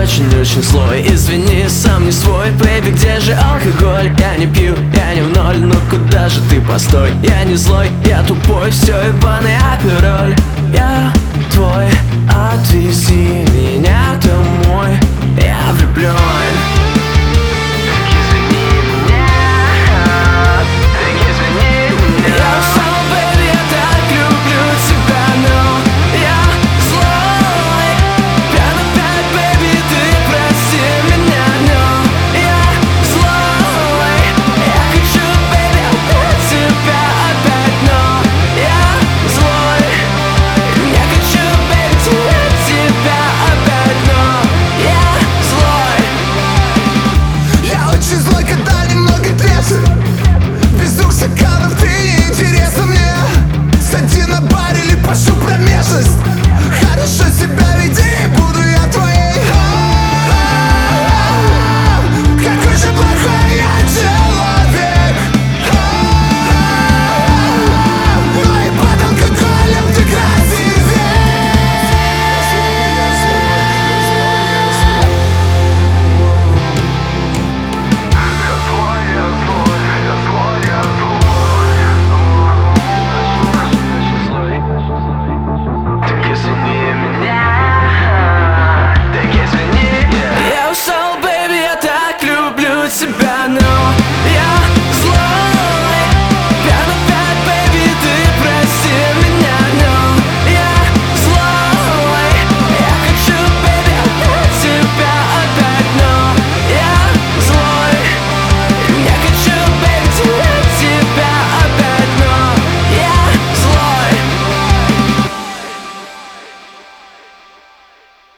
очень-очень злой. Извини, сам не свой, бэйби, где же алкоголь? Я не пью, я не в ноль, ну куда же ты, постой? Я не злой, я тупой, все ебаный апероль. Я твой, отвези меня домой. Я влюблен.